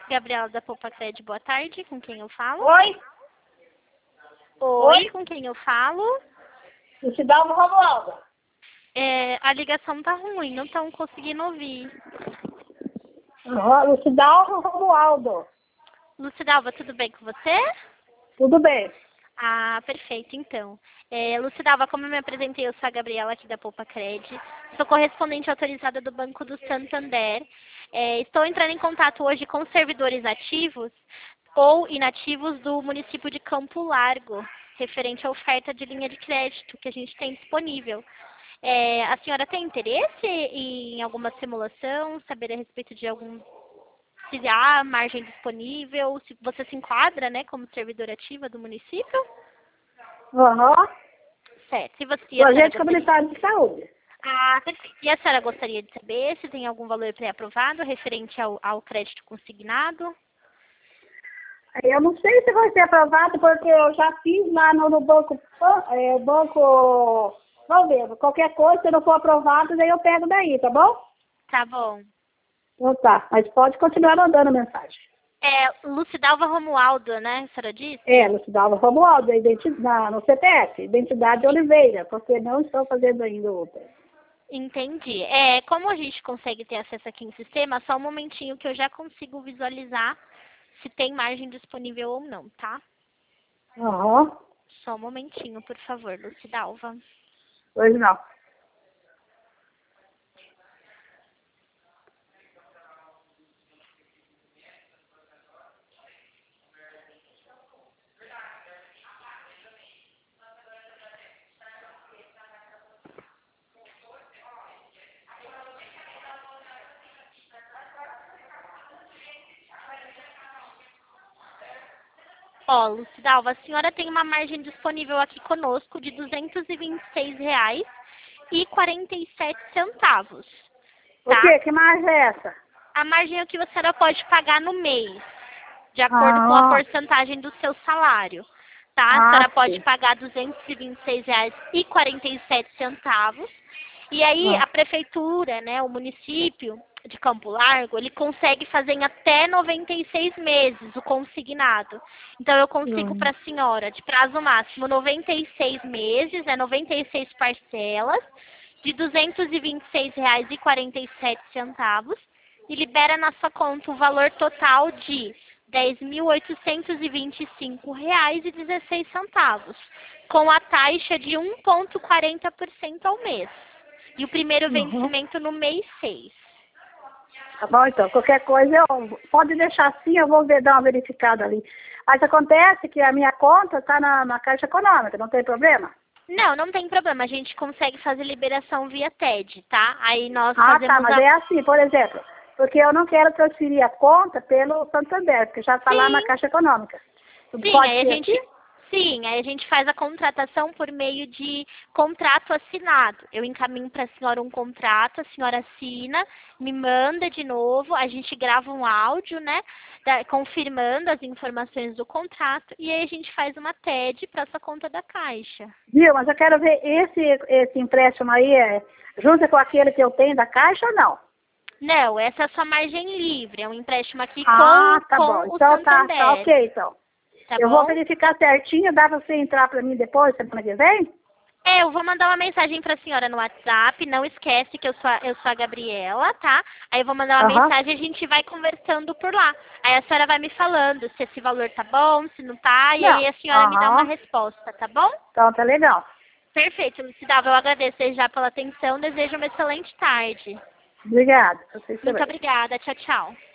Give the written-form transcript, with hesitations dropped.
Gabriela da Poupa Cred, boa tarde. Com quem eu falo? Oi? Oi, com quem eu falo? Lucidalva Romualdo. A ligação tá ruim, não estão conseguindo ouvir. Lucidalva Romualdo. Lucidalva, tudo bem com você? Tudo bem. Ah, perfeito, então. Lucidalva, como eu me apresentei, eu sou a Gabriela aqui da Poupa Cred. Sou correspondente autorizada do Banco do Santander. Estou entrando em contato hoje com servidores ativos ou inativos do município de Campo Largo, referente à oferta de linha de crédito que a gente tem disponível. A senhora tem interesse em alguma simulação, saber a respeito de se há margem disponível, se você se enquadra, né, como servidora ativa do município? Certo. O agente comunitário de saúde. Ah, perfeito. E a senhora gostaria de saber se tem algum valor pré-aprovado referente ao crédito consignado? Eu não sei se vai ser aprovado, porque eu já fiz lá no banco, vamos ver, qualquer coisa, se não for aprovado, daí eu pego daí, tá bom? Tá bom. Então tá, mas pode continuar mandando mensagem. Lucidalva Romualdo, né, a senhora disse? Lucidalva Romualdo, no CPF, Identidade Oliveira, porque não estou fazendo ainda outra. Entendi. Como a gente consegue ter acesso aqui em sistema, só um momentinho que eu já consigo visualizar se tem margem disponível ou não, tá? Só um momentinho, por favor, Lucidalva. Pois não. Ó, Lucidalva, a senhora tem uma margem disponível aqui conosco de R$ 226,47. O quê? Que margem é essa? A margem é o que a senhora pode pagar no mês, de acordo com a porcentagem do seu salário. Tá? A senhora pode pagar R$ 226,47. E aí a prefeitura, né, o município de Campo Largo, ele consegue fazer em até 96 meses o consignado. Então eu consigo para a senhora, de prazo máximo, 96 meses, 96 parcelas, de R$ 226,47 e libera na sua conta o valor total de R$ 10.825,16, com a taxa de 1,40% ao mês. E o primeiro vencimento no mês 6. Tá bom, então. Qualquer coisa, pode deixar assim, eu vou dar uma verificada ali. Mas acontece que a minha conta está na Caixa Econômica, não tem problema? Não tem problema. A gente consegue fazer liberação via TED, tá? Aí nós fazemos tá, mas é assim, por exemplo, porque eu não quero transferir a conta pelo Santander, porque já está lá na Caixa Econômica. Aí a gente faz a contratação por meio de contrato assinado. Eu encaminho para a senhora um contrato, a senhora assina, me manda de novo, a gente grava um áudio, né, confirmando as informações do contrato, e aí a gente faz uma TED para essa conta da Caixa. Viu, mas eu quero ver esse empréstimo aí, junto com aquele que eu tenho da Caixa ou não? Não, essa é a sua margem livre, é um empréstimo aqui bom. o Então Santander. tá ok, então. Tá eu bom? Vou verificar certinho, dá pra você entrar pra mim depois, semana que vem? Eu vou mandar uma mensagem pra senhora no WhatsApp, não esquece que eu sou a Gabriela, tá? Aí eu vou mandar uma mensagem e a gente vai conversando por lá. Aí a senhora vai me falando se esse valor tá bom, se não tá, e aí a senhora me dá uma resposta, tá bom? Então tá legal. Perfeito, Lucidalva, eu agradeço já pela atenção, desejo uma excelente tarde. Obrigada. Muito obrigada, tchau, tchau.